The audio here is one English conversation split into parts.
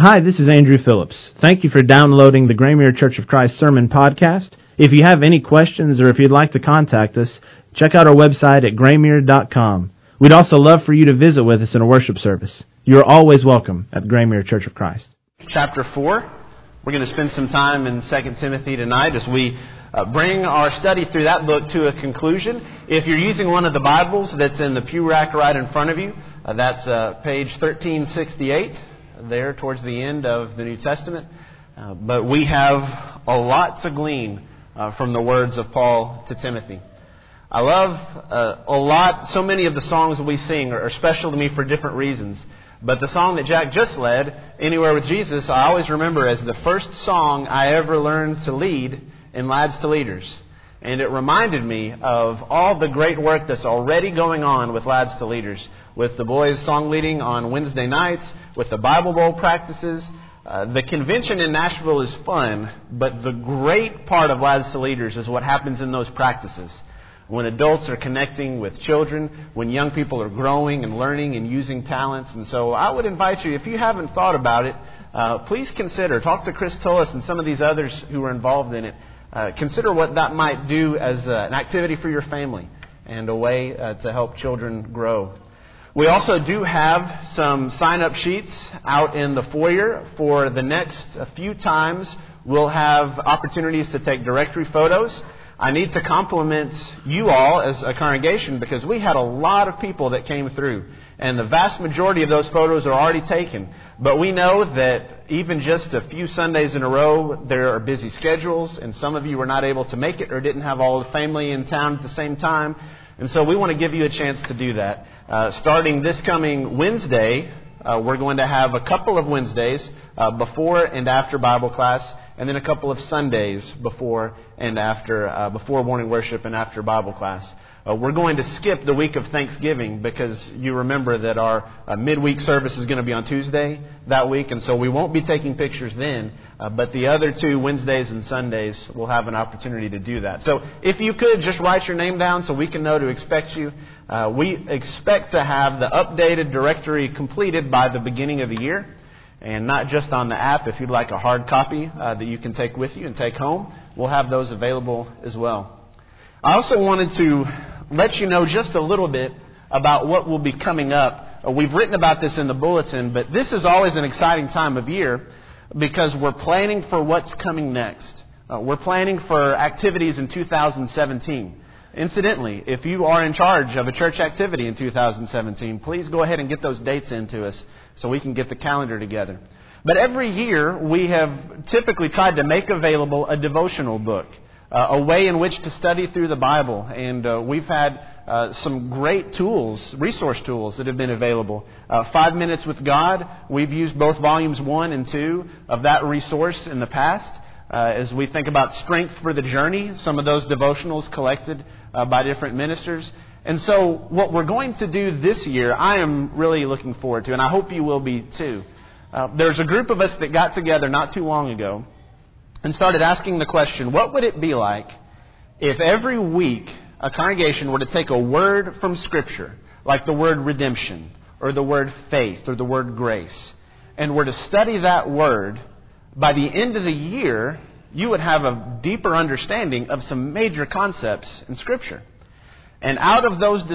Hi, this is Andrew Phillips. Thank you for downloading the Graymere Church of Christ Sermon Podcast. If you have any questions or if you'd like to contact us, check out our website at graymere.com. We'd also love for you to visit with us in a worship service. You are always welcome at Graymere Church of Christ. Chapter 4. We're going to spend some time in 2 Timothy tonight as we bring our study through that book to a conclusion. If you're using one of the Bibles that's in the pew rack right in front of you, that's page 1368, there towards the end of the New Testament. But we have a lot to glean from the words of Paul to Timothy. I love so many of the songs that we sing are special to me for different reasons. But the song that Jack just led, Anywhere with Jesus, I always remember as the first song I ever learned to lead in Lads to Leaders. And it reminded me of all the great work that's already going on with Lads to Leaders, with the boys song leading on Wednesday nights, with the Bible Bowl practices. The convention in Nashville is fun, but the great part of Lads to Leaders is what happens in those practices. When adults are connecting with children, when young people are growing and learning and using talents. And so I would invite you, if you haven't thought about it, please consider. Talk to Chris Tullis and some of these others who are involved in it. Consider what that might do as an activity for your family and a way to help children grow. We also do have some sign-up sheets out in the foyer for the next few times. We'll have opportunities to take directory photos. I need to compliment you all as a congregation because we had a lot of people that came through. And the vast majority of those photos are already taken. But we know that even just a few Sundays in a row, there are busy schedules. And some of you were not able to make it or didn't have all the family in town at the same time. And so we want to give you a chance to do that. Starting this coming Wednesday, we're going to have a couple of Wednesdays before and after Bible class, and then a couple of Sundays before and after, before morning worship and after Bible class. We're going to skip the week of Thanksgiving because you remember that our midweek service is going to be on Tuesday that week, and so we won't be taking pictures then. But the other two Wednesdays and Sundays, we'll have an opportunity to do that. So if you could just write your name down so we can know to expect you. We expect to have the updated directory completed by the beginning of the year. And not just on the app. If you'd like a hard copy that you can take with you and take home, we'll have those available as well. I also wanted to let you know just a little bit about what will be coming up. We've written about this in the bulletin, but this is always an exciting time of year because we're planning for what's coming next. We're planning for activities in 2017. Incidentally, if you are in charge of a church activity in 2017, please go ahead and get those dates into us so we can get the calendar together. But every year, we have typically tried to make available a devotional book, a way in which to study through the Bible. And we've had some great tools, resource tools that have been available. 5 Minutes with God, we've used both volumes 1 and 2 of that resource in the past. As we think about Strength for the Journey, some of those devotionals collected by different ministers. And so what we're going to do this year, I am really looking forward to, and I hope you will be too. There's a group of us that got together not too long ago and started asking the question, what would it be like if every week a congregation were to take a word from Scripture, like the word redemption, or the word faith, or the word grace, and were to study that word. By the end of the year, you would have a deeper understanding of some major concepts in Scripture. And out of those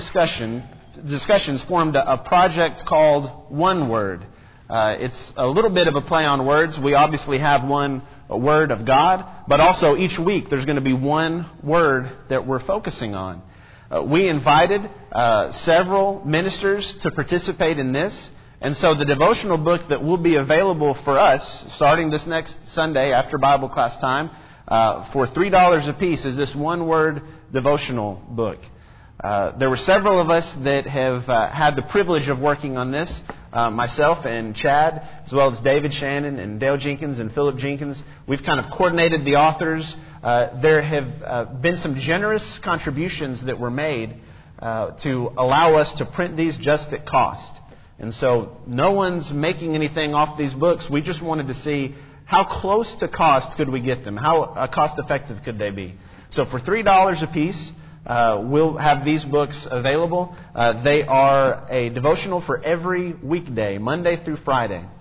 discussions formed a project called One Word. It's a little bit of a play on words. We obviously have one word of God, but also each week there's going to be one word that we're focusing on. We invited several ministers to participate in this. And so the devotional book that will be available for us, starting this next Sunday after Bible class time, for $3 a piece is this one-word devotional book. There were several of us that have had the privilege of working on this, myself and Chad, as well as David Shannon and Dale Jenkins and Philip Jenkins. We've kind of coordinated the authors. There have been some generous contributions that were made to allow us to print these just at cost. And so no one's making anything off these books. We just wanted to see how close to cost could we get them? How cost-effective could they be? So for $3 a piece, we'll have these books available. They are a devotional for every weekday, Monday through Friday.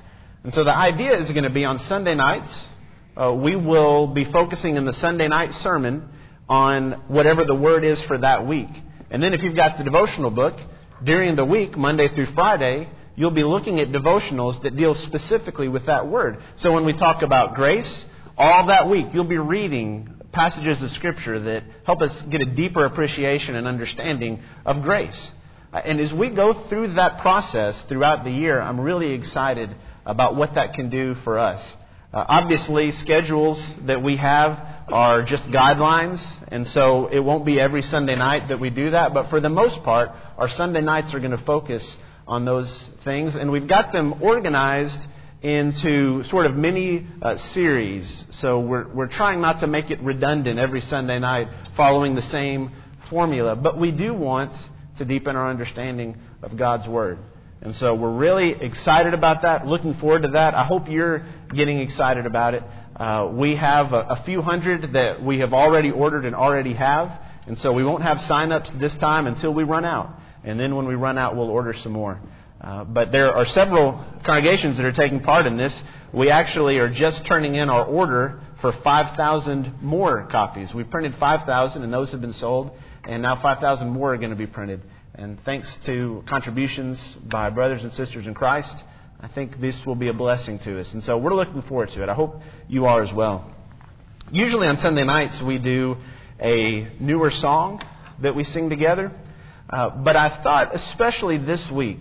And so the idea is going to be on Sunday nights, we will be focusing in the Sunday night sermon on whatever the word is for that week. And then if you've got the devotional book, during the week, Monday through Friday, you'll be looking at devotionals that deal specifically with that word. So when we talk about grace, all that week you'll be reading passages of Scripture that help us get a deeper appreciation and understanding of grace. And as we go through that process throughout the year, I'm really excited about what that can do for us. Obviously, schedules that we have are just guidelines, and so it won't be every Sunday night that we do that. But for the most part, our Sunday nights are going to focus on those things, and we've got them organized into sort of mini series. So we're trying not to make it redundant every Sunday night following the same formula, but we do want to deepen our understanding of God's Word. And so we're really excited about that, looking forward to that. I hope you're getting excited about it. We have a few hundred that we have already ordered and already have, and so we won't have sign-ups this time until we run out. And then when we run out, we'll order some more. But there are several congregations that are taking part in this. We actually are just turning in our order for 5,000 more copies. We printed 5,000, and those have been sold, and now 5,000 more are going to be printed. And thanks to contributions by brothers and sisters in Christ, I think this will be a blessing to us. And so we're looking forward to it. I hope you are as well. Usually on Sunday nights we do a newer song that we sing together. But I thought, especially this week,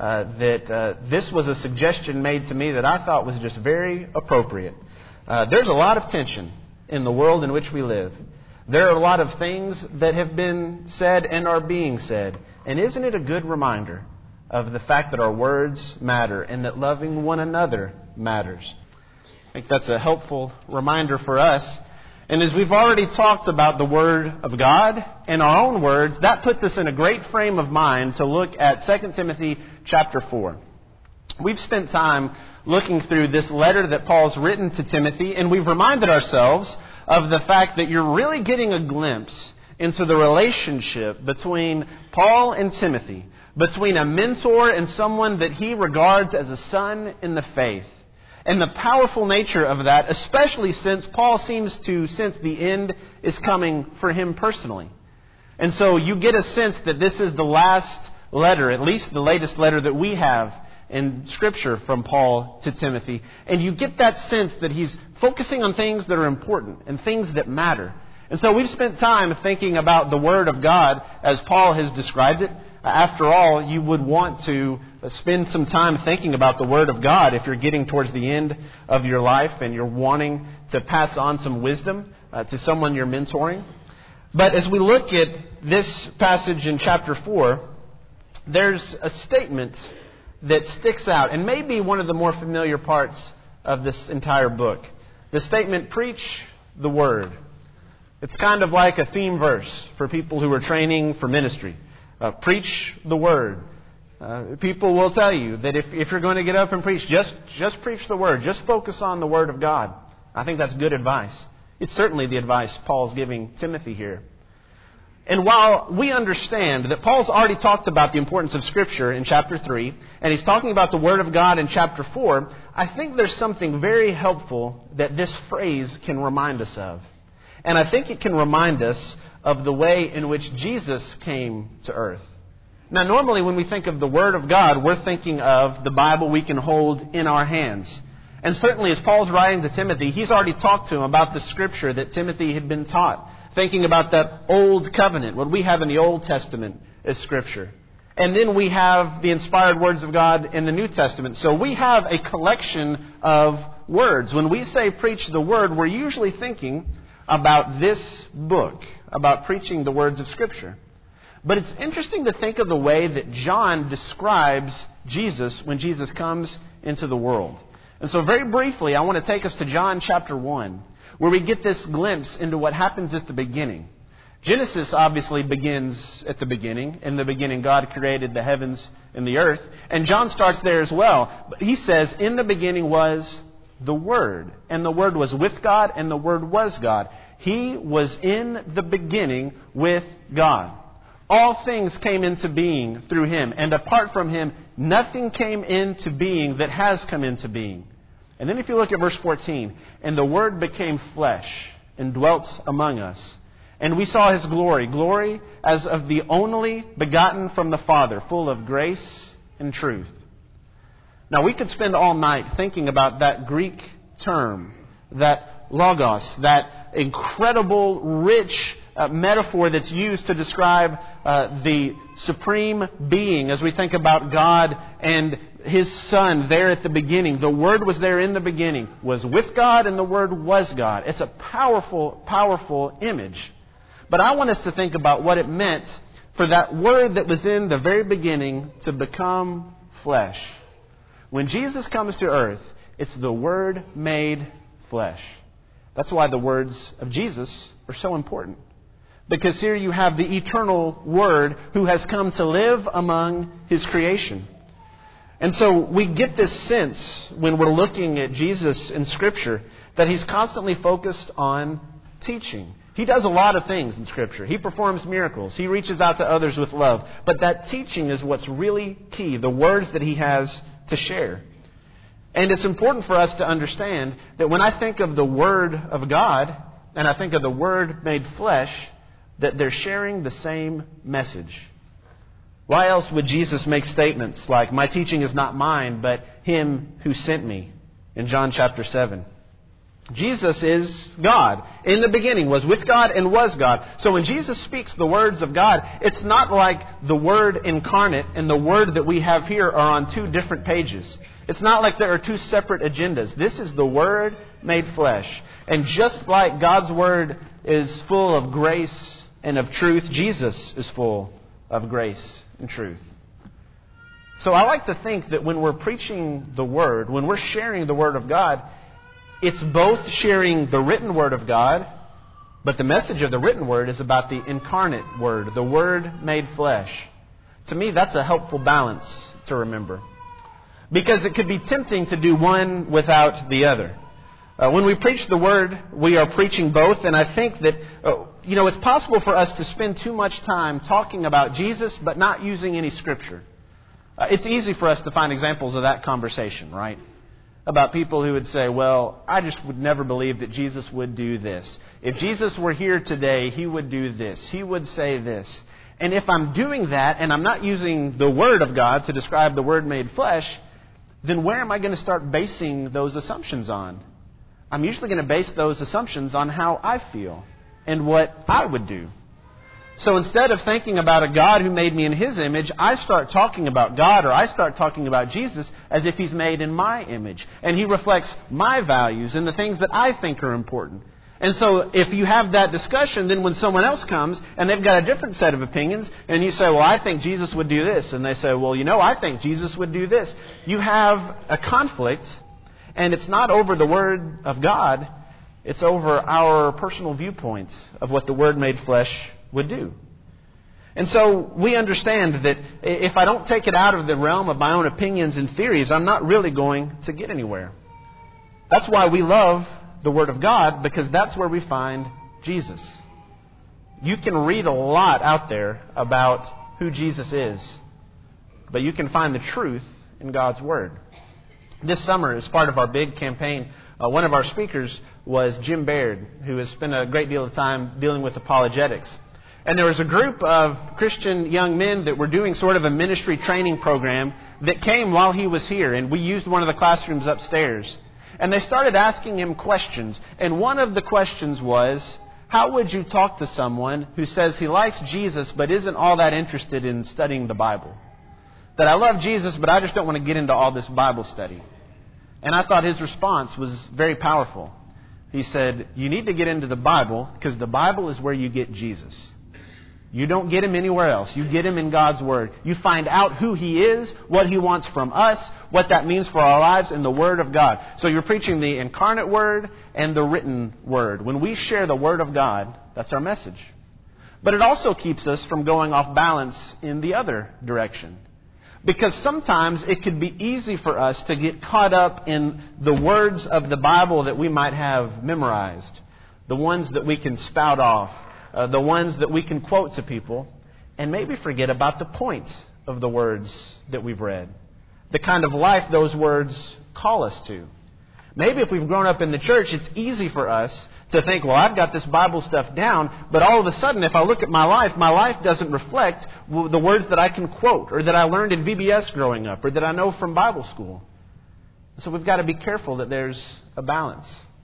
that this was a suggestion made to me that I thought was just very appropriate. There's a lot of tension in the world in which we live. There are a lot of things that have been said and are being said. And isn't it a good reminder of the fact that our words matter and that loving one another matters? I think that's a helpful reminder for us. And as we've already talked about the Word of God and our own words, that puts us in a great frame of mind to look at 2 Timothy chapter 4. We've spent time looking through this letter that Paul's written to Timothy, and we've reminded ourselves of the fact that you're really getting a glimpse into the relationship between Paul and Timothy, between a mentor and someone that he regards as a son in the faith. And the powerful nature of that, especially since Paul seems to sense the end is coming for him personally. And so you get a sense that this is the last letter, at least the latest letter that we have in Scripture from Paul to Timothy. And you get that sense that he's focusing on things that are important and things that matter. And so we've spent time thinking about the Word of God as Paul has described it. After all, you would want to spend some time thinking about the Word of God if you're getting towards the end of your life and you're wanting to pass on some wisdom to someone you're mentoring. But as we look at this passage in chapter 4, there's a statement that sticks out and may be one of the more familiar parts of this entire book. The statement, preach the Word. It's kind of like a theme verse for people who are training for ministry. Preach the Word. People will tell you that if you're going to get up and preach, just preach the Word. Just focus on the Word of God. I think that's good advice. It's certainly the advice Paul's giving Timothy here. And while we understand that Paul's already talked about the importance of Scripture in chapter 3, and he's talking about the Word of God in chapter 4, I think there's something very helpful that this phrase can remind us of. And I think it can remind us of the way in which Jesus came to earth. Now, normally when we think of the Word of God, we're thinking of the Bible we can hold in our hands. And certainly as Paul's writing to Timothy, he's already talked to him about the Scripture that Timothy had been taught. Thinking about that Old Covenant, what we have in the Old Testament as Scripture. And then we have the inspired words of God in the New Testament. So we have a collection of words. When we say preach the Word, we're usually thinking about this book, about preaching the words of Scripture. But it's interesting to think of the way that John describes Jesus when Jesus comes into the world. And so very briefly, I want to take us to John chapter 1, where we get this glimpse into what happens at the beginning. Genesis obviously begins at the beginning. In the beginning, God created the heavens and the earth. And John starts there as well. But he says, in the beginning was the Word. And the Word was with God, and the Word was God. He was in the beginning with God. All things came into being through Him. And apart from Him, nothing came into being that has come into being. And then if you look at verse 14, and the Word became flesh and dwelt among us. And we saw His glory, glory as of the only begotten from the Father, full of grace and truth. Now we could spend all night thinking about that Greek term, that logos, that incredible, rich metaphor that's used to describe the supreme being as we think about God and His Son there at the beginning. The Word was there in the beginning, was with God, and the Word was God. It's a powerful, powerful image. But I want us to think about what it meant for that Word that was in the very beginning to become flesh. When Jesus comes to earth, it's the Word made flesh. That's why the words of Jesus are so important. Because here you have the eternal Word who has come to live among His creation. And so we get this sense when we're looking at Jesus in Scripture that He's constantly focused on teaching. He does a lot of things in Scripture. He performs miracles. He reaches out to others with love. But that teaching is what's really key, the words that He has to share. And it's important for us to understand that when I think of the Word of God, and I think of the Word made flesh, that they're sharing the same message. Why else would Jesus make statements like, "My teaching is not mine, but Him who sent me," in John chapter 7? Jesus is God. In the beginning was with God and was God. So when Jesus speaks the words of God, it's not like the Word incarnate and the Word that we have here are on two different pages. It's not like there are two separate agendas. This is the Word made flesh. And just like God's Word is full of grace and of truth, Jesus is full of grace and truth. So I like to think that when we're preaching the Word, when we're sharing the Word of God, it's both sharing the written Word of God, but the message of the written Word is about the incarnate Word, the Word made flesh. To me, that's a helpful balance to remember. Because it could be tempting to do one without the other. When we preach the Word, we are preaching both, and I think that it's possible for us to spend too much time talking about Jesus but not using any Scripture. It's easy for us to find examples of that conversation, right? About people who would say, well, I just would never believe that Jesus would do this. If Jesus were here today, He would do this. He would say this. And if I'm doing that and I'm not using the Word of God to describe the Word made flesh, then where am I going to start basing those assumptions on? I'm usually going to base those assumptions on how I feel and what I would do. So instead of thinking about a God who made me in His image, I start talking about God, or I start talking about Jesus as if He's made in my image. And He reflects my values and the things that I think are important. And so if you have that discussion, then when someone else comes and they've got a different set of opinions, and you say, well, I think Jesus would do this. And they say, well, I think Jesus would do this. You have a conflict, and it's not over the Word of God. It's over our personal viewpoints of what the Word made flesh would do. And so we understand that if I don't take it out of the realm of my own opinions and theories, I'm not really going to get anywhere. That's why we love the Word of God, because that's where we find Jesus. You can read a lot out there about who Jesus is, but you can find the truth in God's Word. This summer, as part of our big campaign, one of our speakers was Jim Baird, who has spent a great deal of time dealing with apologetics. And there was a group of Christian young men that were doing sort of a ministry training program that came while he was here. And we used one of the classrooms upstairs. And they started asking him questions. And one of the questions was, how would you talk to someone who says he likes Jesus but isn't all that interested in studying the Bible? That I love Jesus, but I just don't want to get into all this Bible study. And I thought his response was very powerful. He said, you need to get into the Bible because the Bible is where you get Jesus. You don't get Him anywhere else. You get Him in God's Word. You find out who He is, what He wants from us, what that means for our lives in the Word of God. So you're preaching the incarnate Word and the written Word. When we share the Word of God, that's our message. But it also keeps us from going off balance in the other direction. Because sometimes it could be easy for us to get caught up in the words of the Bible that we might have memorized, the ones that we can spout off, the ones that we can quote to people, and maybe forget about the point of the words that we've read. the kind of life those words call us to. Maybe if we've grown up in the church, it's easy for us to think, well, I've got this Bible stuff down, but all of a sudden, if I look at my life doesn't reflect the words that I can quote, or that I learned in VBS growing up, or that I know from Bible school. So we've got to be careful that there's a balance.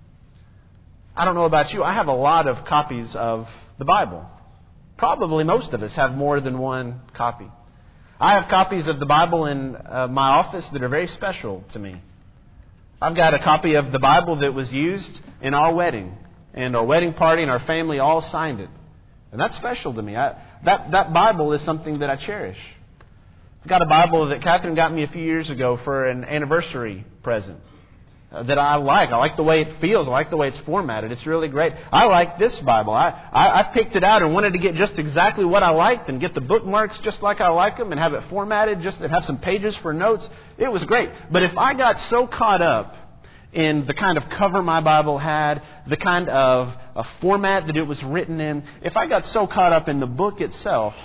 I don't know about you, I have a lot of copies of the Bible. Probably most of us have more than one copy. I have copies of the Bible in my office that are very special to me. I've got a copy of the Bible that was used in our wedding. And our wedding party and our family all signed it. And that's special to me. That Bible is something that I cherish. I've got a Bible that Catherine got me a few years ago for an anniversary present that I like. I like the way it feels. I like the way it's formatted. It's really great. I like this Bible. I picked it out and wanted to get just exactly what I liked and get the bookmarks just like I like them and have it formatted just and have some pages for notes. It was great. But if I got so caught up in the kind of cover my Bible had, the kind of a format that it was written in, if I got so caught up in the book itself,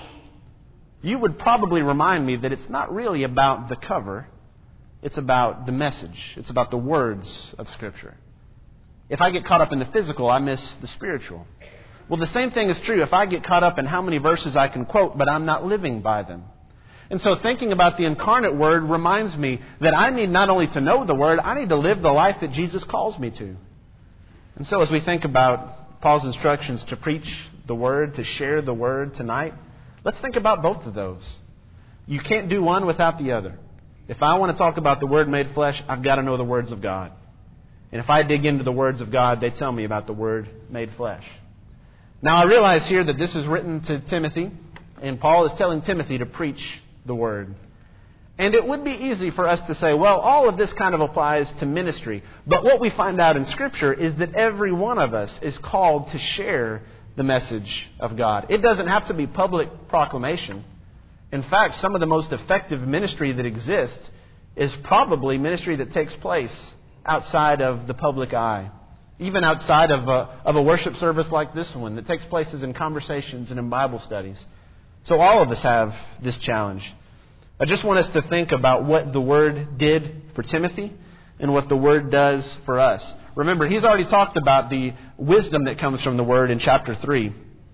you would probably remind me that it's not really about the cover. It's about the message. It's about the words of Scripture. If I get caught up in the physical, I miss the spiritual. Well, the same thing is true if I get caught up in how many verses I can quote, but I'm not living by them. And so thinking about the incarnate Word reminds me that I need not only to know the Word, I need to live the life that Jesus calls me to. And so as we think about Paul's instructions to preach the Word, to share the Word tonight, let's think about both of those. You can't do one without the other. If I want to talk about the Word made flesh, I've got to know the words of God. And if I dig into the words of God, they tell me about the Word made flesh. Now I realize here that this is written to Timothy, and Paul is telling Timothy to preach the Word. And it would be easy for us to say, well, all of this kind of applies to ministry. But what we find out in Scripture is that every one of us is called to share the message of God. It doesn't have to be public proclamation. In fact, some of the most effective ministry that exists is probably ministry that takes place outside of the public eye. Even outside of a worship service like this one that takes place in conversations and in Bible studies. So all of us have this challenge. I just want us to think about what the Word did for Timothy and what the Word does for us. Remember, he's already talked about the wisdom that comes from the Word in chapter 3.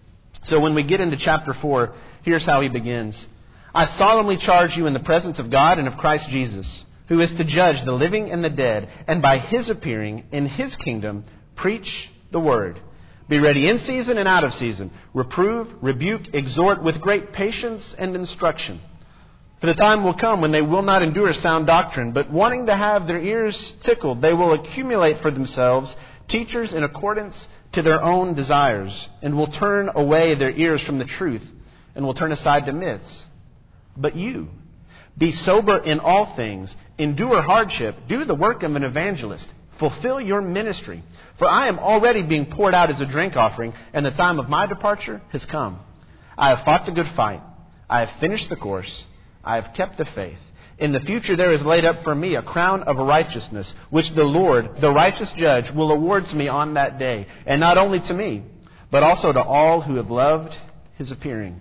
So when we get into chapter 4, here's how he begins. I solemnly charge you in the presence of God and of Christ Jesus, who is to judge the living and the dead, and by His appearing in His kingdom, preach the Word. Be ready in season and out of season. Reprove, rebuke, exhort with great patience and instruction. For the time will come when they will not endure sound doctrine, but wanting to have their ears tickled, they will accumulate for themselves teachers in accordance to their own desires, and will turn away their ears from the truth, and will turn aside to myths. But you, be sober in all things, endure hardship, do the work of an evangelist, fulfill your ministry. For I am already being poured out as a drink offering, and the time of my departure has come. I have fought the good fight. I have finished the course. I have kept the faith. In the future there is laid up for me a crown of righteousness, which the Lord, the righteous judge, will award to me on that day. And not only to me, but also to all who have loved His appearing.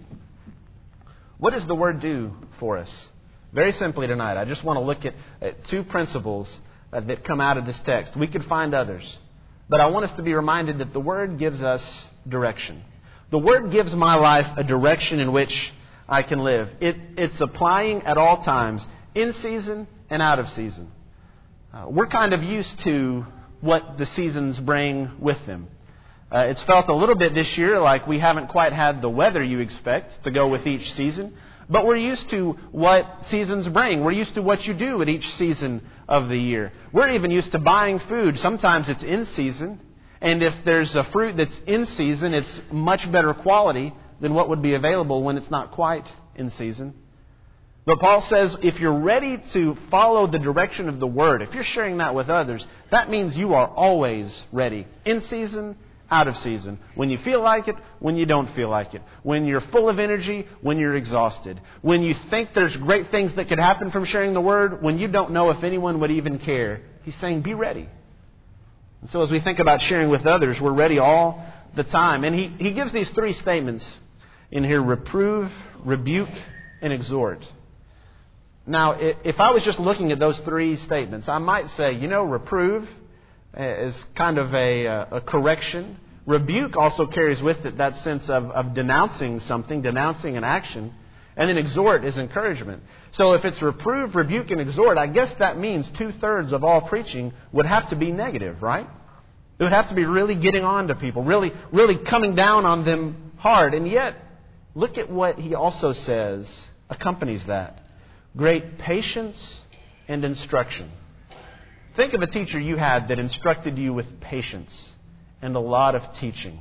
What does the Word do for us? Very simply tonight, I just want to look at two principles that come out of this text. We could find others. But I want us to be reminded that the Word gives us direction. The Word gives my life a direction in which I can live. It's applying at all times, in season and out of season. We're kind of used to what the seasons bring with them. It's felt a little bit this year like we haven't quite had the weather you expect to go with each season. But we're used to what seasons bring. We're used to what you do at each season of the year. We're even used to buying food. Sometimes it's in season. And if there's a fruit that's in season, it's much better quality than what would be available when it's not quite in season. But Paul says if you're ready to follow the direction of the Word, if you're sharing that with others, that means you are always ready. In season, out of season. When you feel like it, when you don't feel like it. When you're full of energy, when you're exhausted. When you think there's great things that could happen from sharing the Word, when you don't know if anyone would even care. He's saying, be ready. And so as we think about sharing with others, we're ready all the time. And he gives these three statements in here: reprove, rebuke, and exhort. Now, if I was just looking at those three statements, I might say, reprove is kind of a correction. Rebuke also carries with it that sense of denouncing something, denouncing an action. And then exhort is encouragement. So if it's reprove, rebuke, and exhort, I guess that means 2/3 of all preaching would have to be negative, right? It would have to be really getting on to people, really coming down on them hard. And yet, look at what he also says accompanies that. Great patience and instruction. Think of a teacher you had that instructed you with patience and a lot of teaching.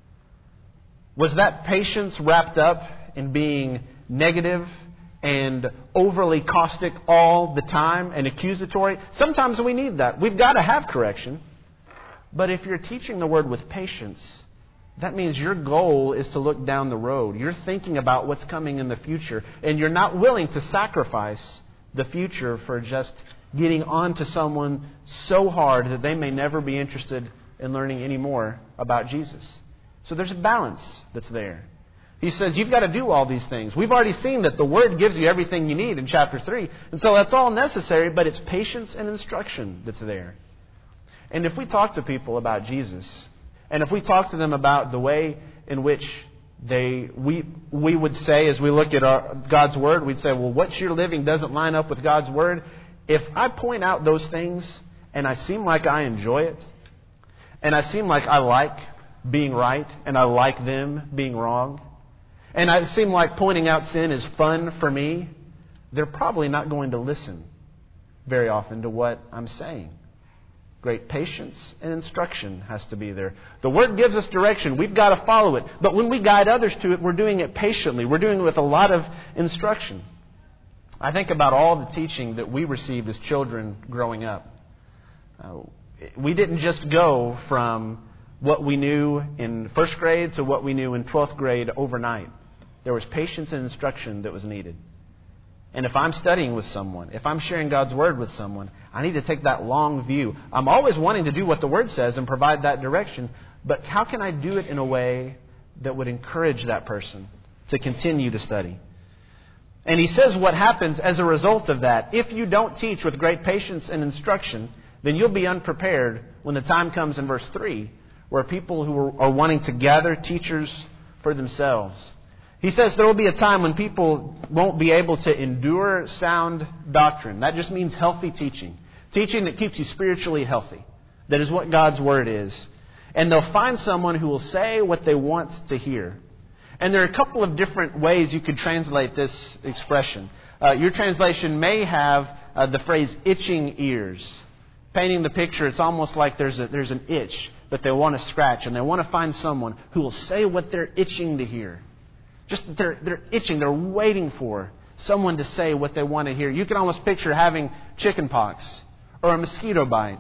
Was that patience wrapped up in being negative and overly caustic all the time and accusatory? Sometimes we need that. We've got to have correction. But if you're teaching the Word with patience, that means your goal is to look down the road. You're thinking about what's coming in the future, and you're not willing to sacrifice the future for just getting on to someone so hard that they may never be interested in learning any more about Jesus. So there's a balance that's there. He says, you've got to do all these things. We've already seen that the Word gives you everything you need in chapter 3. And so that's all necessary, but it's patience and instruction that's there. And if we talk to people about Jesus, and if we talk to them about the way in which we would say, as we look at God's Word, we'd say, well, what you're living doesn't line up with God's Word. If I point out those things, and I seem like I enjoy it, and I seem like I like being right, and I like them being wrong, and it seems like pointing out sin is fun for me, they're probably not going to listen very often to what I'm saying. Great patience and instruction has to be there. The Word gives us direction. We've got to follow it. But when we guide others to it, we're doing it patiently. We're doing it with a lot of instruction. I think about all the teaching that we received as children growing up. We didn't just go from what we knew in first grade to what we knew in 12th grade overnight. There was patience and instruction that was needed. And if I'm studying with someone, if I'm sharing God's Word with someone, I need to take that long view. I'm always wanting to do what the Word says and provide that direction, but how can I do it in a way that would encourage that person to continue to study? And he says what happens as a result of that. If you don't teach with great patience and instruction, then you'll be unprepared when the time comes in verse 3, where people who are wanting to gather teachers for themselves. He says there will be a time when people won't be able to endure sound doctrine. That just means healthy teaching. Teaching that keeps you spiritually healthy. That is what God's Word is. And they'll find someone who will say what they want to hear. And there are a couple of different ways you could translate this expression. Your translation may have the phrase itching ears. Painting the picture, it's almost like there's an itch that they want to scratch. And they want to find someone who will say what they're itching to hear. Just they're itching, they're waiting for someone to say what they want to hear. You can almost picture having chicken pox or a mosquito bite.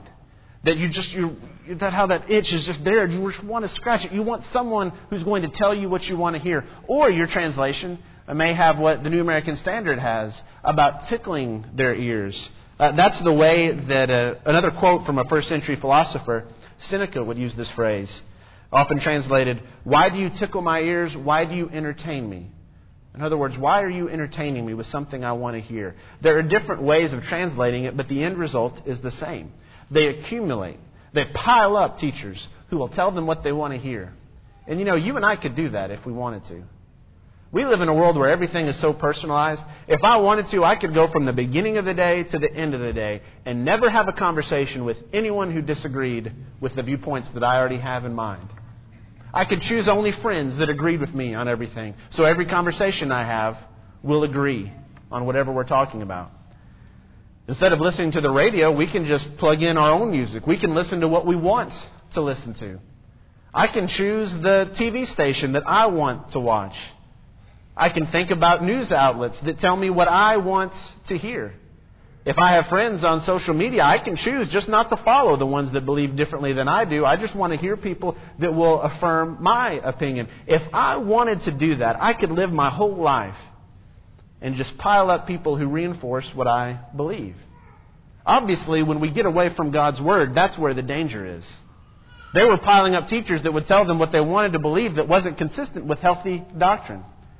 That how that itch is just there. You just want to scratch it. You want someone who's going to tell you what you want to hear. Or your translation may have what the New American Standard has about tickling their ears. That's the way that another quote from a first century philosopher, Seneca, would use this phrase. Often translated, why do you tickle my ears? Why do you entertain me? In other words, why are you entertaining me with something I want to hear? There are different ways of translating it, but the end result is the same. They accumulate. They pile up teachers who will tell them what they want to hear. And you and I could do that if we wanted to. We live in a world where everything is so personalized. If I wanted to, I could go from the beginning of the day to the end of the day and never have a conversation with anyone who disagreed with the viewpoints that I already have in mind. I could choose only friends that agreed with me on everything. So every conversation I have will agree on whatever we're talking about. Instead of listening to the radio, we can just plug in our own music. We can listen to what we want to listen to. I can choose the TV station that I want to watch. I can think about news outlets that tell me what I want to hear. If I have friends on social media, I can choose just not to follow the ones that believe differently than I do. I just want to hear people that will affirm my opinion. If I wanted to do that, I could live my whole life and just pile up people who reinforce what I believe. Obviously, when we get away from God's Word, that's where the danger is. They were piling up teachers that would tell them what they wanted to believe that wasn't consistent with healthy doctrine.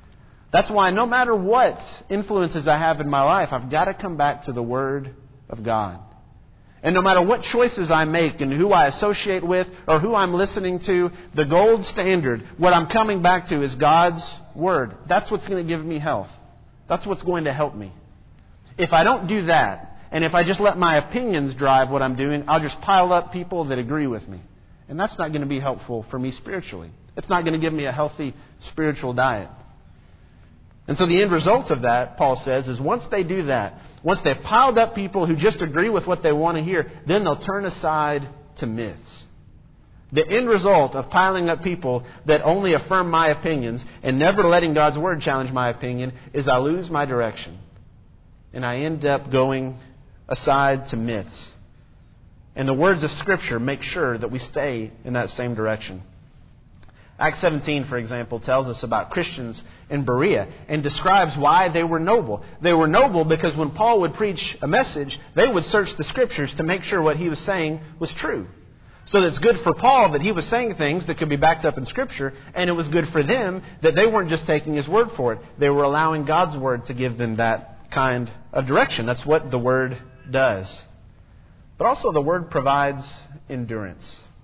That's why no matter what influences I have in my life, I've got to come back to the Word of God. And no matter what choices I make and who I associate with or who I'm listening to, the gold standard, what I'm coming back to is God's Word. That's what's going to give me health. That's what's going to help me. If I don't do that, and if I just let my opinions drive what I'm doing, I'll just pile up people that agree with me. And that's not going to be helpful for me spiritually. It's not going to give me a healthy spiritual diet. And so the end result of that, Paul says, is once they do that, once they've piled up people who just agree with what they want to hear, then they'll turn aside to myths. The end result of piling up people that only affirm my opinions and never letting God's Word challenge my opinion is I lose my direction. And I end up going aside to myths. And the words of Scripture make sure that we stay in that same direction. Acts 17, for example, tells us about Christians in Berea and describes why they were noble. They were noble because when Paul would preach a message, they would search the Scriptures to make sure what he was saying was true. So it's good for Paul that he was saying things that could be backed up in Scripture, and it was good for them that they weren't just taking his word for it. They were allowing God's Word to give them that kind of direction. That's what the Word does. But also the Word provides endurance.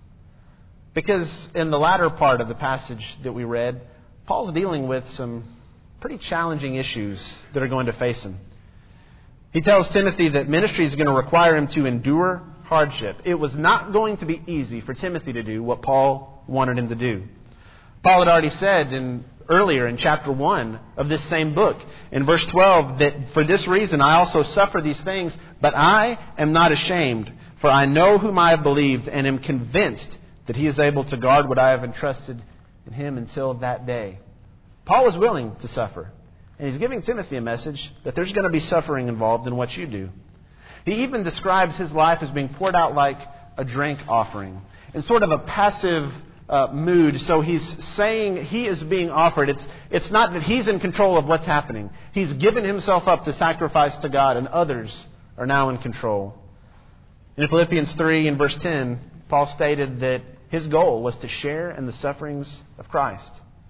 Because in the latter part of the passage that we read, Paul's dealing with some pretty challenging issues that are going to face him. He tells Timothy that ministry is going to require him to endure hardship. It was not going to be easy for Timothy to do what Paul wanted him to do. Paul had already said earlier in chapter 1 of this same book, in verse 12, that for this reason I also suffer these things, but I am not ashamed, for I know whom I have believed and am convinced that He is able to guard what I have entrusted in Him until that day. Paul was willing to suffer. And he's giving Timothy a message that there's going to be suffering involved in what you do. He even describes his life as being poured out like a drink offering, in sort of a passive mood. So he's saying he is being offered. It's not that he's in control of what's happening. He's given himself up to sacrifice to God, and others are now in control. In Philippians 3 and verse 10, Paul stated that his goal was to share in the sufferings of Christ.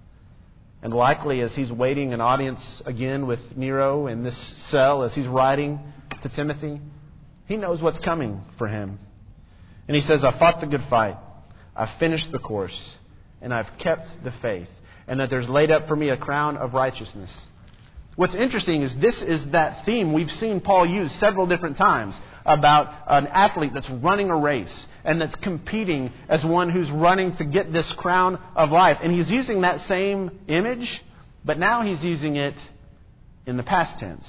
And likely as he's waiting an audience again with Nero in this cell, as he's writing to Timothy, he knows what's coming for him. And he says, I fought the good fight, I've finished the course, and I've kept the faith, and that there's laid up for me a crown of righteousness. What's interesting is this is that theme we've seen Paul use several different times about an athlete that's running a race and that's competing as one who's running to get this crown of life. And he's using that same image, but now he's using it in the past tense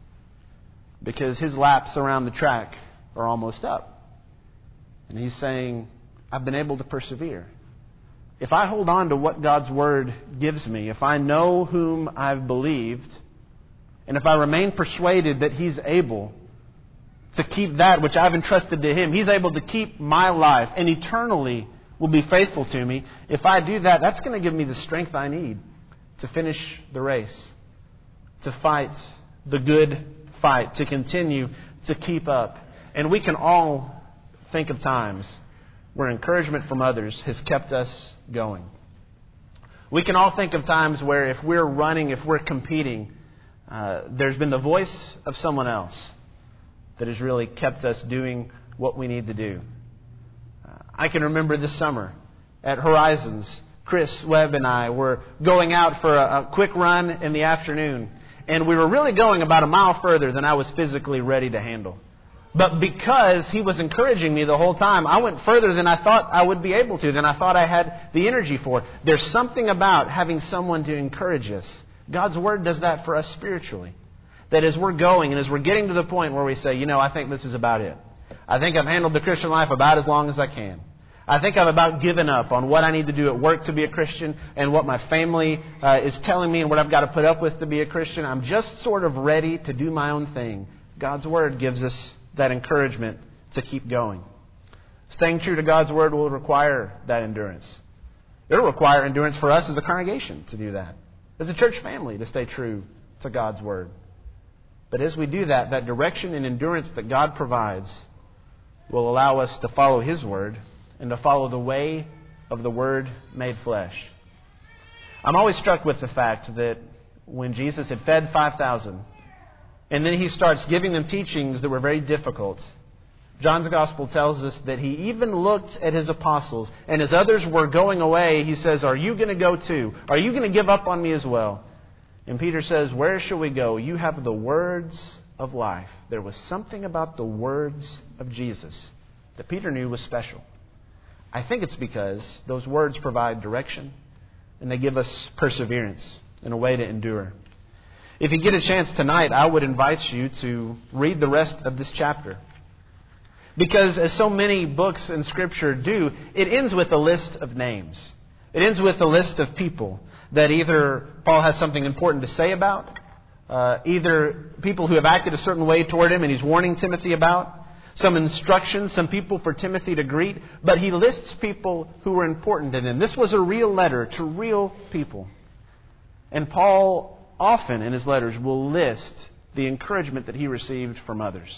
because his laps around the track are almost up. And he's saying, I've been able to persevere. If I hold on to what God's Word gives me, if I know whom I've believed, and if I remain persuaded that He's able to keep that which I've entrusted to Him, He's able to keep my life and eternally will be faithful to me. If I do that, that's going to give me the strength I need to finish the race, to fight the good fight, to continue to keep up. And we can all think of times where encouragement from others has kept us going. We can all think of times where if we're running, if we're competing, there's been the voice of someone else that has really kept us doing what we need to do. I can remember this summer at Horizons, Chris Webb and I were going out for a quick run in the afternoon. And we were really going about a mile further than I was physically ready to handle. But because he was encouraging me the whole time, I went further than I thought I would be able to, than I thought I had the energy for. There's something about having someone to encourage us. God's Word does that for us spiritually. That as we're going and as we're getting to the point where we say, I think this is about it. I think I've handled the Christian life about as long as I can. I think I've about given up on what I need to do at work to be a Christian and what my family is telling me and what I've got to put up with to be a Christian. I'm just sort of ready to do my own thing. God's Word gives us that encouragement to keep going. Staying true to God's Word will require that endurance. It will require endurance for us as a congregation to do that. As a church family to stay true to God's Word. But as we do that, that direction and endurance that God provides will allow us to follow His Word and to follow the way of the Word made flesh. I'm always struck with the fact that when Jesus had fed 5,000. And then he starts giving them teachings that were very difficult. John's Gospel tells us that he even looked at his apostles, and as others were going away, he says, "Are you going to go too? Are you going to give up on me as well?" And Peter says, "Where shall we go? You have the words of life." There was something about the words of Jesus that Peter knew was special. I think it's because those words provide direction, and they give us perseverance and a way to endure. If you get a chance tonight, I would invite you to read the rest of this chapter. Because as so many books in Scripture do, it ends with a list of names. It ends with a list of people that either Paul has something important to say about, either people who have acted a certain way toward him and he's warning Timothy about, some instructions, some people for Timothy to greet, but he lists people who were important to him. This was a real letter to real people. And Paul often in his letters will list the encouragement that he received from others.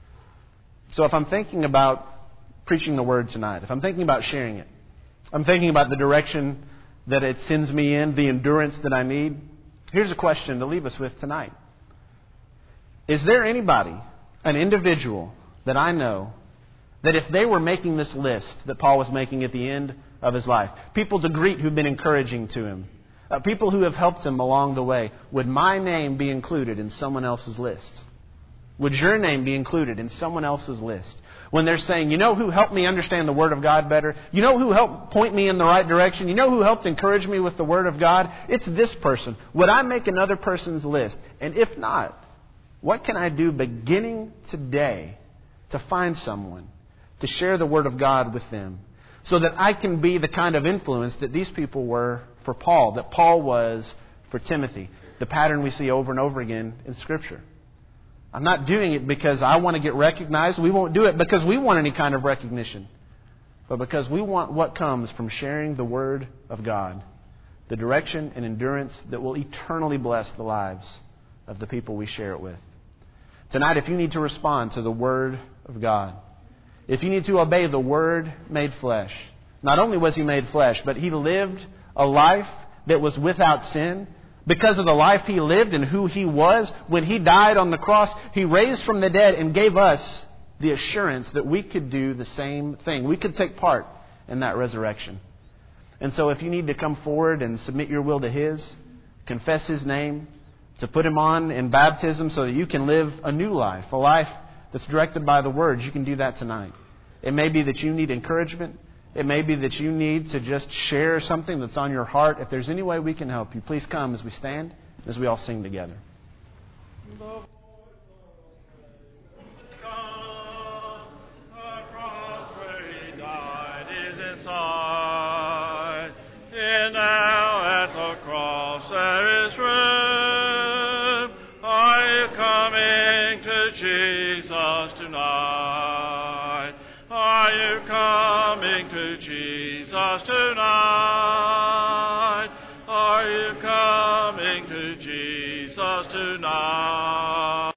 So if I'm thinking about preaching the Word tonight, if I'm thinking about sharing it, I'm thinking about the direction that it sends me in, the endurance that I need, here's a question to leave us with tonight. Is there anybody, an individual that I know, that if they were making this list that Paul was making at the end of his life, people to greet who've been encouraging to him, people who have helped him along the way, would my name be included in someone else's list? Would your name be included in someone else's list? When they're saying, you know who helped me understand the Word of God better? You know who helped point me in the right direction? You know who helped encourage me with the Word of God? It's this person. Would I make another person's list? And if not, what can I do beginning today to find someone to share the Word of God with them so that I can be the kind of influence that these people were for Paul, that Paul was for Timothy, the pattern we see over and over again in Scripture. I'm not doing it because I want to get recognized. We won't do it because we want any kind of recognition, but because we want what comes from sharing the Word of God, the direction and endurance that will eternally bless the lives of the people we share it with. Tonight, if you need to respond to the Word of God, if you need to obey the Word made flesh, not only was He made flesh, but He lived a life that was without sin. Because of the life He lived and who He was, when He died on the cross, He raised from the dead and gave us the assurance that we could do the same thing. We could take part in that resurrection. And so if you need to come forward and submit your will to His, confess His name, to put Him on in baptism so that you can live a new life, a life that's directed by the Word, you can do that tonight. It may be that you need encouragement. It may be that you need to just share something that's on your heart. If there's any way we can help you, please come as we stand, as we all sing together. Jesus tonight? Are you coming to Jesus tonight? Are you coming to Jesus tonight?